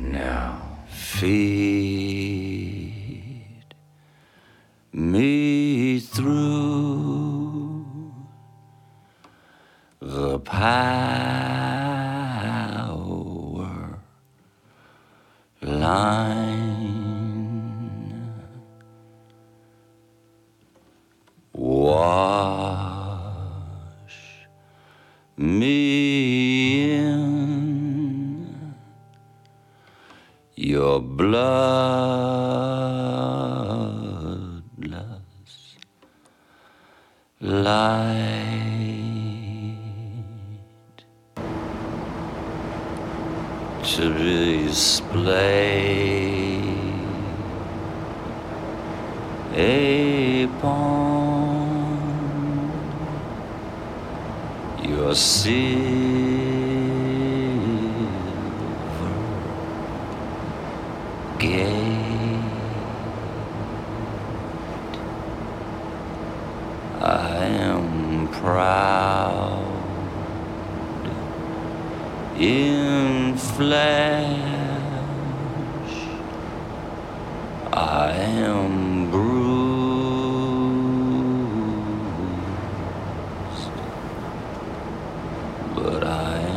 Now feed me through the power line. Wash me in your bloodless light to display upon your silver gate. I am proud in flesh, I am bruised, but I